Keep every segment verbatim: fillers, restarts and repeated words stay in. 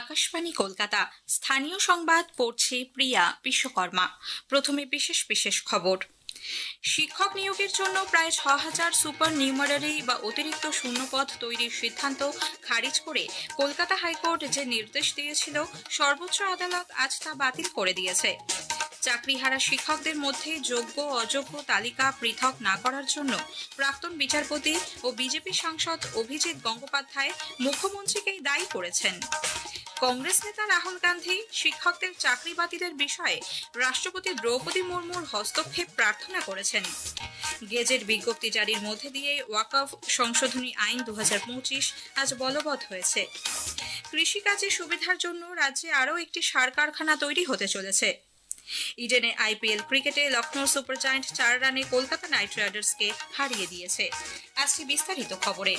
আকাশবাণী কলকাতা। স্থানীয় সংবাদ পড়ছে প্রিয়া বিশ্বকর্মা। প্রথমে বিশেষ বিশেষ খবর। শিক্ষক নিয়োগের জন্য প্রায় ছ হাজার সুপার নিউমারারি বা অতিরিক্ত শূন্যপদ তৈরির সিদ্ধান্ত খারিজ করে কলকাতা হাইকোর্ট যে নির্দেশ দিয়েছিল, সর্বোচ্চ আদালত আজ তা বাতিল করে দিয়েছে। চাকরিহারা শিক্ষকদের মধ্যে যোগ্য অযোগ্য তালিকা পৃথক না করার জন্য প্রাক্তন বিচারপতি ও বিজেপি সাংসদ অভিজিৎ গঙ্গোপাধ্যায় মুখ্যমন্ত্রীকেই দায়ী করেছেন। কংগ্রেস নেতা রাহুল গান্ধী শিক্ষকদের চাকরি বাতিলের বিষয়ে রাষ্ট্রপতি দ্রৌপদী মুর্মুর হস্তক্ষেপ প্রার্থনা করেছেন। গেজেট বিজ্ঞপ্তি জারির মধ্যে দিয়ে ওয়াকফ সংশোধনী আইন দু হাজার পঁচিশ আজ বলবৎ হয়েছে। কৃষিকাজে সুবিধার জন্য রাজ্যে আরও একটি সার কারখানা তৈরি হতে চলেছে। ইডেনে আইপিএল ক্রিকেটে লখনৌ সুপার জায়ান্ট চার রানে কলকাতা নাইট রাইডার্সকে হারিয়ে দিয়েছে। আজকে বিস্তারিত খবরে।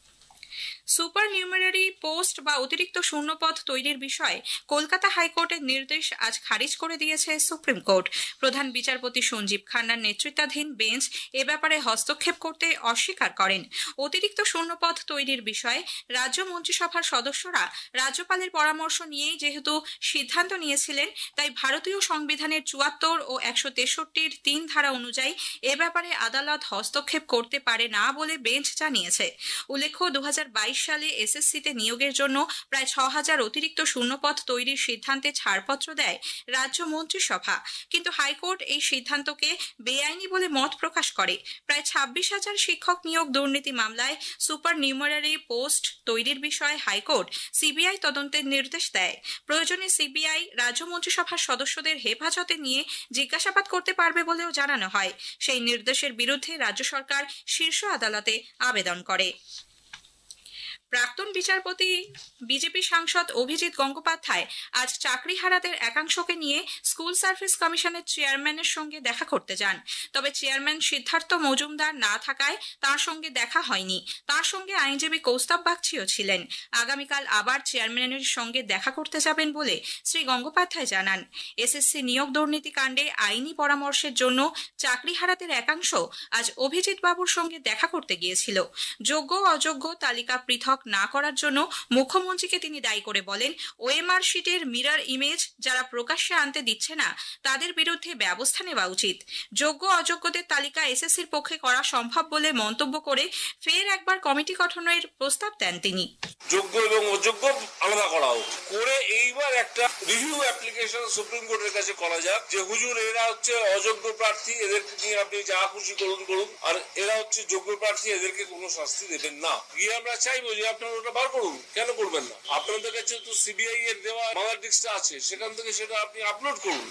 সুপার নিউমারারি পোস্ট বা অতিরিক্ত শূন্যপদ তৈরির বিষয়ে কলকাতা হাইকোর্টের নির্দেশ আজ খারিজ করে দিয়েছে সুপ্রিম কোর্ট। প্রধান বিচারপতি সঞ্জীব খান্নার নেতৃত্বাধীন বেঞ্চ এ ব্যাপারে হস্তক্ষেপ করতে অস্বীকার করেন। অতিরিক্ত শূন্যপদ তৈরির বিষয়ে রাজ্য মন্ত্রিসভার সদস্যরা রাজ্যপালের পরামর্শ নিয়েই যেহেতু সিদ্ধান্ত নিয়েছিলেন, তাই ভারতীয় সংবিধানের চুয়াত্তর ও একশো তেষট্টির তিন ধারা অনুযায়ী এ ব্যাপারে আদালত হস্তক্ষেপ করতে পারে না বলে বেঞ্চ জানিয়েছে। উল্লেখ্য, দু হাজার বাইশ সালে এসএসসিতে নিয়োগের জন্য প্রায় ছ হাজার অতিরিক্ত শূন্যপদ তৈরির সিদ্ধান্তে ছাড়পত্র দেয় রাজ্য মন্ত্রিসভা, কিন্তু হাইকোর্ট এই সিদ্ধান্তকে বেআইনি বলে মত প্রকাশ করে। প্রায় ছাব্বিশ হাজার শিক্ষক নিয়োগ দুর্নীতি মামলায় সুপার নিউমারারি পোস্ট তৈরির বিষয়ে হাইকোর্ট সিবিআই তদন্তের নির্দেশ দেয়। প্রয়োজনে সিবিআই রাজ্য মন্ত্রিসভার সদস্যদের হেফাজতে নিয়ে জিজ্ঞাসাবাদ করতে পারবে বলেও জানানো হয়। সেই নির্দেশের বিরুদ্ধে রাজ্য সরকার শীর্ষ আদালতে আবেদন করে। প্রাক্তন বিচারপতি বিজেপি সাংসদ অভিজিৎ গঙ্গোপাধ্যায় আজ চাকরিহারাদের একাংশকে নিয়ে স্কুল সার্ভিস কমিশনের চেয়ারম্যানের সঙ্গে দেখা করতে যান। তবে চেয়ারম্যান সিদ্ধার্থ মজুমদার না থাকায় তার সঙ্গে দেখা হয়নি। তার সঙ্গে আইনজীবী কৌস্তব বাগচিও ছিলেন। আগামীকাল আবার চেয়ারম্যানের সঙ্গে দেখা করতে যাবেন বলে শ্রী গঙ্গোপাধ্যায় জানান। এসএসসি নিয়োগ দুর্নীতি কাণ্ডে আইনি পরামর্শের জন্য চাকরিহারাদের একাংশ আজ অভিজিৎ বাবুর সঙ্গে দেখা করতে গিয়েছিল। যোগ্য অযোগ্য তালিকা পৃথক না করার জন্য মুখ্যমন্ত্রীকে তিনি দায়ী করে বলেন, ওএমআর শিটের মিরর ইমেজ যারা প্রকাশ্যে আনতে দিচ্ছে না, তাদের বিরুদ্ধে ব্যবস্থা নেওয়া উচিত। যোগ্য অযোগ্যদের তালিকা এসএসসির পক্ষে করা সম্ভব বলে মন্তব্য করে ফের একবার কমিটি গঠনের প্রস্তাব দেন তিনি। যোগ্য এবং অযোগ্য আলাদা করা হোক করে এইবার একটা রিভিউ অ্যাপ্লিকেশন সুপ্রিম কোর্টের কাছে করা যাক যে হুজুর এরা হচ্ছে অযোগ্য প্রার্থী, এদেরকে নিয়ে আপনি যা খুশি করুন করুন, আর এরা হচ্ছে যোগ্য প্রার্থী, এদেরকে কোনো শাস্তি দেবেন না। গিয়ে আমরা চাইবো যে আপনারা ওটা বার করুন, কেন করবেন না? আপনাদের কাছে তো সিবিআই এর দেওয়া মাদার ডিস্কটা আছে, সেখান থেকে সেটা আপনি আপলোড করুন।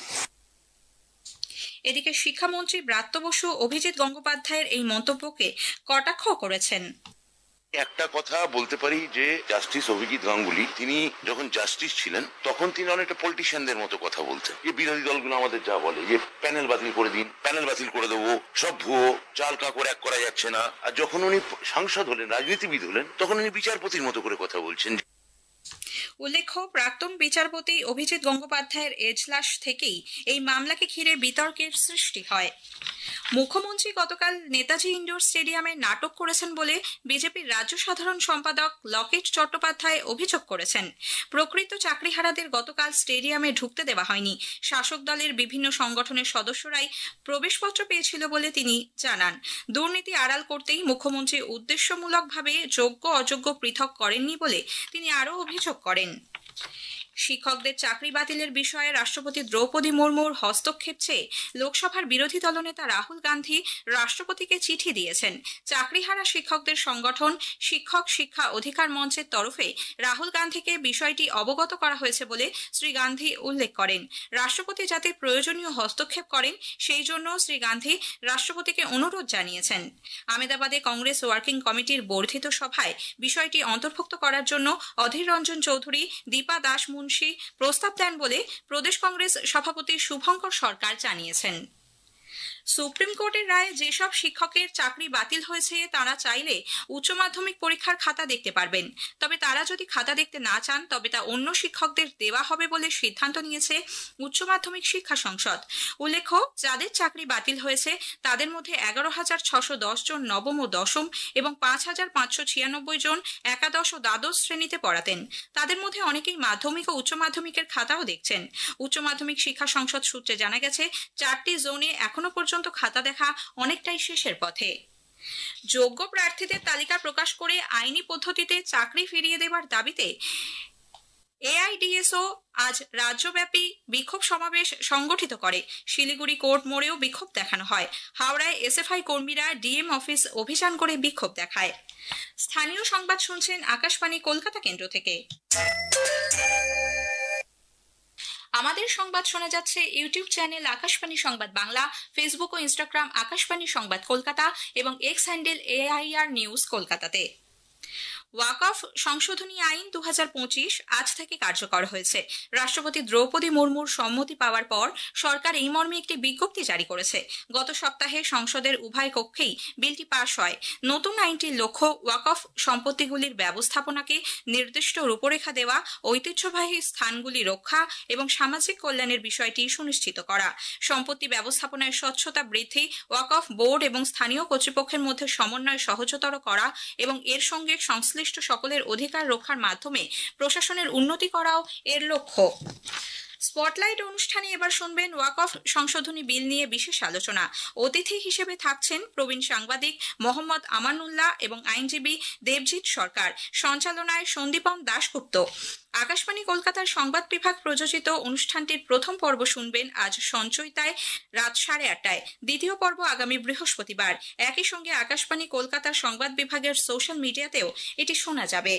এদিকে শিক্ষামন্ত্রী ব্রাত্য বসু অভিজিৎ গঙ্গোপাধ্যায়ের এই মন্তব্যকে কটাক্ষ করেছেন। একটা কথা বলতে পারি যে জাস্টিস অভিজিৎ গাঙ্গুলি তিনি যখন জাস্টিস ছিলেন তখন তিনি অনেকটা পলিটিশিয়ানদের মতো কথা বলতেন, যে বিরোধী দলগুলো আমাদের যা বলে যে প্যানেল বাতিল করে দিন, প্যানেল বাতিল করে দেবো, সব ভুয়ো, চাল কাকড় এক করা যাচ্ছে না। আর যখন উনি সাংসদ হলেন, রাজনীতিবিদ হলেন, তখন উনি বিচারপতির মতো করে কথা বলছেন। উল্লেখ্য, প্রাক্তন বিচারপতি অভিজিৎ গঙ্গোপাধ্যায়ের এজলাস থেকেই এই মামলাকে ঘিরে বিতর্কের সৃষ্টি হয়। মুখ্যমন্ত্রী গতকাল নেতাজি ইন্ডোর স্টেডিয়ামে নাটক করেছেন বলে বিজেপির রাজ্য সাধারণ সম্পাদক লকেট চট্টোপাধ্যায় অভিযোগ করেছেন। প্রকৃত চাকরিহারাদের গতকাল স্টেডিয়ামে ঢুকতে দেওয়া হয়নি। শাসক দলের বিভিন্ন সংগঠনের সদস্যরাই প্রবেশপত্র পেয়েছিল বলে তিনি জানান। দুর্নীতি আড়াল করতেই মুখ্যমন্ত্রী উদ্দেশ্যমূলকভাবে যোগ্য অযোগ্য পৃথক করেননি বলে তিনি আরও অভিযোগ করেন। শিক্ষকদের চাকরি বাতিলের বিষয়ে রাষ্ট্রপতি দ্রৌপদী মুর্মুর হস্তক্ষেপ চেয়ে লোকসভার বিরোধী দলনেতা রাহুল গান্ধী রাষ্ট্রপতিকে চিঠি দিয়েছেন। চাকরিহারা শিক্ষকদের সংগঠন শিক্ষক শিক্ষা অধিকার মঞ্চের তরফে রাহুল গান্ধীকে বিষয়টি অবগত করা হয়েছে বলে শ্রী গান্ধী উল্লেখ করেন। রাষ্ট্রপতি যাতে প্রয়োজনীয় হস্তক্ষেপ করেন সেই জন্য শ্রী গান্ধী রাষ্ট্রপতিকে অনুরোধ জানিয়েছেন। আহমেদাবাদে কংগ্রেস ওয়ার্কিং কমিটির বর্ধিত সভায় বিষয়টি অন্তর্ভুক্ত করার জন্য অধীর রঞ্জন চৌধুরী, দীপা দাস মুন্সি প্রস্তাব দেন বলে প্রদেশ কংগ্রেস সভাপতি শুভঙ্কর সরকার জানিয়েছেন। সুপ্রিম কোর্টের রায়ে যেসব শিক্ষকের চাকরি বাতিল হয়েছে তারা চাইলে উচ্চ মাধ্যমিক পরীক্ষার খাতা দেখতে পারবেন, তবে তারা যদি খাতা দেখতে না চান তবে তা অন্য শিক্ষকদের দেওয়া হবে বলে সিদ্ধান্ত নিয়েছে উচ্চ মাধ্যমিক শিক্ষা সংসদ। উল্লেখ্য, যাদের চাকরি বাতিল হয়েছে তাদের মধ্যে এগারো হাজার ছশো দশ জন নবম ও দশম এবং পাঁচ হাজার পাঁচশো ছিয়ানব্বই জন একাদশ ও দ্বাদশ শ্রেণীতে পড়াতেন। তাদের মধ্যে অনেকেই মাধ্যমিক ও উচ্চ মাধ্যমিকের খাতাও দেখছেন। উচ্চ মাধ্যমিক শিক্ষা সংসদ সূত্রে জানা গেছে, চারটি জোনে এখনো পর্যন্ত খাতা দেখা অনেকটাই শেষের পথে। যোগ্য প্রার্থীদের তালিকা প্রকাশ করে আইনি পদ্ধতিতে চাকরি ফিরিয়ে দেওয়ার দাবিতে এআইডিএসও আজ রাজ্যব্যাপী বিক্ষোভ সমাবেশ সংগঠিত করে। শিলিগুড়ি কোর্ট মোড়েও বিক্ষোভ দেখানো হয়। হাওড়ায় এসএফআই কর্মীরা ডিএম অফিস অভিযান করে বিক্ষোভ দেখায়। স্থানীয় সংবাদ শুনছেন আকাশবাণী কলকাতা কেন্দ্র থেকে। আমাদের সংবাদ শোনা যাচ্ছে ইউটিউব চ্যানেল আকাশবাণী সংবাদ বাংলা, ফেসবুক ও ইনস্টাগ্রাম আকাশবাণী সংবাদ কলকাতা এবং এক্স হ্যান্ডেল এআইআর নিউজ কলকাতাতে। ওয়াকফ সংশোধনী আইন দু হাজার পঁচিশ আজ থেকে কার্যকর হয়েছে। রাষ্ট্রপতি দ্রৌপদী মুর্মুর সম্মতি পাওয়ার পর সরকার এই মর্মে একটি বিজ্ঞপ্তি জারি করেছে। গত সপ্তাহে সংসদের উভয় কক্ষেই বিলটি পাশ হয়। নতুন আইনটির লক্ষ্য ওয়াকফ সম্পত্তিগুলির ব্যবস্থাপনাকে নির্দিষ্ট রূপরেখা দেওয়া, ঐতিহ্যবাহী স্থানগুলি রক্ষা এবং সামাজিক কল্যাণের বিষয়টি সুনিশ্চিত করা, সম্পত্তি ব্যবস্থাপনায় স্বচ্ছতা বৃদ্ধি, ওয়াকফ বোর্ড এবং স্থানীয় কর্তৃপক্ষের মধ্যে সমন্বয় সহজতর করা এবং এর সঙ্গে সংশ্লিষ্ট সকলের অধিকার রক্ষার মাধ্যমে প্রশাসনের উন্নতি করাও এর লক্ষ্য। স্পটলাইট অনুষ্ঠানে এবার শুনবেন ওয়াকফ সংশোধনী বিল নিয়ে বিশেষ আলোচনা। অতিথি হিসেবে থাকছেন প্রবীণ সাংবাদিক মোহাম্মদ আমানুল্লাহ এবং আইনজীবী দেবজিৎ সরকার। সঞ্চালনায় সন্দীপন দাশগুপ্ত। আকাশবাণী কলকাতার সংবাদ বিভাগ প্রযোজিত অনুষ্ঠানটির প্রথম পর্ব শুনবেন আজ সঞ্চয়িতায় রাত সাড়ে আটটায়, দ্বিতীয় পর্ব আগামী বৃহস্পতিবার। একই সঙ্গে আকাশবাণী কলকাতার সংবাদ বিভাগের সোশ্যাল মিডিয়াতেও এটি শোনা যাবে।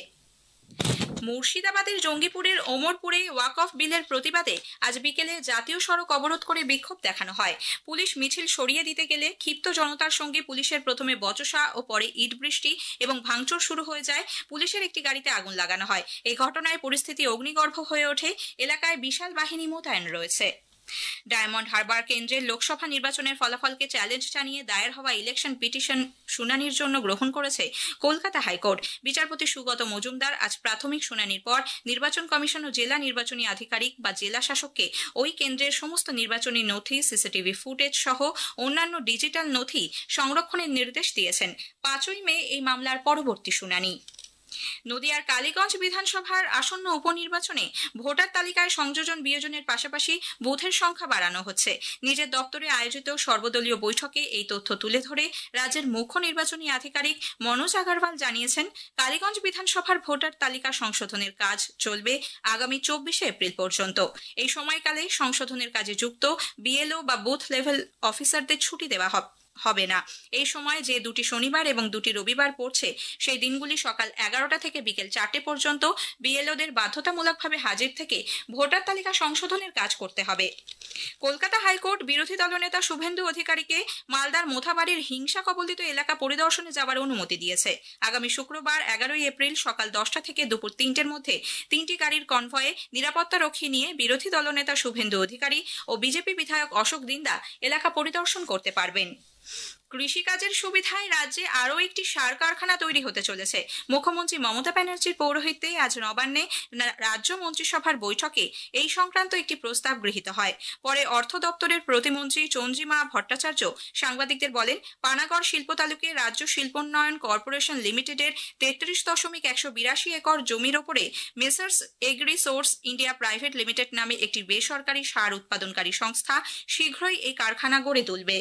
মুর্শিদাবাদের জঙ্গিপুরের ওমরপুরে ওয়াকফ বিলের প্রতিবাদে আজ বিকেলে জাতীয় সড়ক অবরোধ করে বিক্ষোভ দেখানো হয়। পুলিশ মিছিল সরিয়ে দিতে গেলে ক্ষিপ্ত জনতার সঙ্গে পুলিশের প্রথমে বচসা ও পরে ইট বৃষ্টি এবং ভাঙচুর শুরু হয়ে যায়। পুলিশের একটি গাড়িতে আগুন লাগানো হয়। এই ঘটনায় পরিস্থিতি অগ্নিগর্ভ হয়ে ওঠে। এলাকায় বিশাল বাহিনী মোতায়েন রয়েছে। ডায়মন্ড হারবার কেন্দ্রের লোকসভা নির্বাচনের ফলাফলকে চ্যালেঞ্জ জানিয়ে দায়ের হওয়া ইলেকশন পিটিশন শুনানির জন্য গ্রহণ করেছে কলকাতা হাইকোর্ট। বিচারপতি সুগত মজুমদার আজ প্রাথমিক শুনানির পর নির্বাচন কমিশন ও জেলা নির্বাচনী আধিকারিক বা জেলা শাসককে ওই কেন্দ্রের সমস্ত নির্বাচনী নথি, সিসিটিভি ফুটেজ সহ অন্যান্য ডিজিটাল নথি সংরক্ষণের নির্দেশ দিয়েছেন। পাঁচই মে এই মামলার পরবর্তী শুনানি। নদিয়ার কালীগঞ্জ বিধানসভার আসন্ন উপনির্বাচনে ভোটার তালিকায় সংযোজন বিয়োজনের পাশাপাশি বুথের সংখ্যা বাড়ানো হচ্ছে। নিজের দপ্তরে আয়োজিত সর্বদলীয় বৈঠকে এই তথ্য তুলে ধরে রাজ্যের মুখ্য নির্বাচনী আধিকারিক মনোজ আগরওয়াল জানিয়েছেন, কালীগঞ্জ বিধানসভার ভোটার তালিকা সংশোধনের কাজ চলবে আগামী চব্বিশে এপ্রিল পর্যন্ত। এই সময়কালে সংশোধনের কাজে যুক্ত বিএলও বা বুথ লেভেল অফিসারদের ছুটি দেওয়া হবে হবে না। এই সময় যে দুটি শনিবার এবং দুটি রবিবার পড়ছে সেই দিনগুলি সকাল এগারোটা থেকে বিকেল চারটে পর্যন্ত বিএলওদের বাধ্যতামূলকভাবে হাজির থেকে ভোটার তালিকা সংশোধনের কাজ করতে হবে। কলকাতা হাইকোর্ট বিরোধী দলনেতা শুভেন্দু অধিকারীকে মালদার মোথাবাড়ির হিংসা কবলিত এলাকা পরিদর্শনে যাওয়ার অনুমতি দিয়েছে। আগামী শুক্রবার এগারোই এপ্রিল সকাল দশটা থেকে দুপুর তিনটের মধ্যে তিনটি গাড়ির কনভয়ে নিরাপত্তা রক্ষী নিয়ে বিরোধী দলনেতা শুভেন্দু অধিকারী ও বিজেপি বিধায়ক অশোক দিন্দা এলাকা পরিদর্শন করতে পারবেন। কৃষিকাজের সুবিধায় রাজ্যে আরও একটি সার কারখানা তৈরি হতে চলেছে। মুখ্যমন্ত্রী মমতা ব্যানার্জির পৌরোহিত্যে আজ নবান্নে রাজ্য মন্ত্রিসভার বৈঠকে এই সংক্রান্ত একটি প্রস্তাব গৃহীত হয়। পরে অর্থ দপ্তরের প্রতিমন্ত্রী চন্দ্রিমা ভট্টাচার্য সাংবাদিকদের বলেন, পানাগড় শিল্প তালুকে রাজ্য শিল্পোন্নয়ন কর্পোরেশন লিমিটেডের তেত্রিশ দশমিক একশো বিরাশি একর জমির ওপরে Messrs agri source India private limited নামে একটি বেসরকারি সার উৎপাদনকারী সংস্থা শীঘ্রই এই কারখানা গড়ে তুলবে।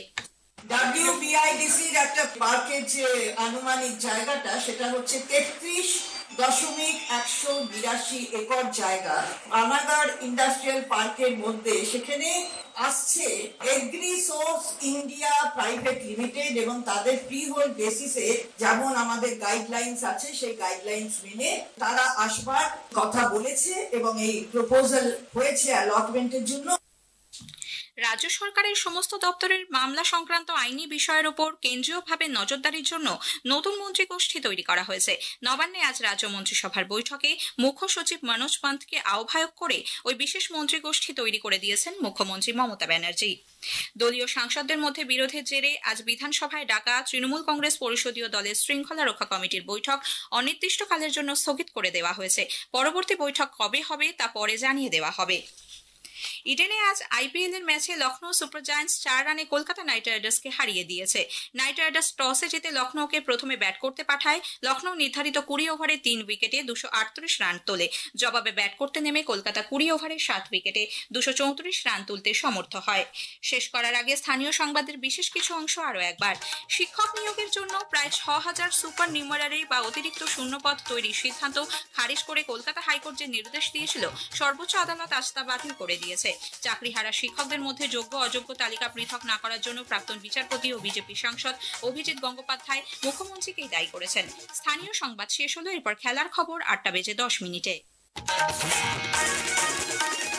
ডাব্লিউবিআইডিসির একটা পার্কের যে আনুমানিক জায়গাটা সেটা হচ্ছে তেত্রিশ দশমিক একশো বিরাশি একর জায়গা পানাগড় ইন্ডাস্ট্রিয়াল পার্কের মধ্যে। সেখানে আসছে agri source India private limited এবং তাদের ফ্রি হোল্ড বেসিসে যেমন আমাদের গাইডলাইন্স আছে সেই গাইডলাইন্স মেনে তারা আসবার কথা বলেছে এবং এই প্রপোজাল হয়েছে অ্যালটমেন্টের জন্য। রাজ্য সরকারের সমস্ত দপ্তরের মামলা সংক্রান্ত আইনি বিষয়ের উপর কেন্দ্রীয়ভাবে নজরদারির জন্য নতুন মন্ত্রিগোষ্ঠী তৈরি করা হয়েছে। নবান্নে আজ রাজ্য মন্ত্রিসভার বৈঠকে মুখ্য সচিব মনোজ পান্থকে আহ্বায়ক করে ওই বিশেষ মন্ত্রিগোষ্ঠী তৈরি করে দিয়েছেন মুখ্যমন্ত্রী মমতা ব্যানার্জি। দলীয় সাংসদদের মধ্যে বিরোধের জেরে আজ বিধানসভায় ডাকা তৃণমূল কংগ্রেস পরিষদীয় দলের শৃঙ্খলা রক্ষা কমিটির বৈঠক অনির্দিষ্টকালের জন্য স্থগিত করে দেওয়া হয়েছে। পরবর্তী বৈঠক কবে হবে তা পরে জানিয়ে দেওয়া হবে। ইডেনে আজ আইপিএল এর ম্যাচে লখনৌ সুপার জায়ান্টস চার রানে কলকাতা নাইট রাইডার্সকে হারিয়ে দিয়েছে। নাইট রাইডার্স টসে জিতে লখনৌকে প্রথমে ব্যাট করতে পাঠায়। লখনৌ নির্ধারিত কুড়ি ওভারে তিন উইকেটে দুশো আটত্রিশ রান তোলে। জবাবে ব্যাট করতে নেমে কলকাতা কুড়ি ওভারে সাত উইকেটে দুশো চৌত্রিশ রান তুলতে সমর্থ হয়। শেষ করার আগে স্থানীয় সংবাদের বিশেষ কিছু অংশ আরো একবার। শিক্ষক নিয়োগের জন্য প্রায় ছ হাজার সুপার নিউমারারি বা অতিরিক্ত শূন্যপদ তৈরির সিদ্ধান্ত খারিজ করে কলকাতা হাইকোর্ট যে নির্দেশ দিয়েছিল, সর্বোচ্চ আদালত আজ তা বাতিল করে দিয়েছে। চাকরিহারা শিক্ষকদের মধ্যে যোগ্য অযোগ্য তালিকা পৃথক না করার জন্য প্রাক্তন বিচারপতি ও বিজেপি সাংসদ অভিজিৎ গঙ্গোপাধ্যায় মুখ্যমন্ত্রীকেই দায়ী করেছেন। স্থানীয় সংবাদ শেষ হলো, এরপর খেলার খবর আটটা বেজে দশ মিনিটে।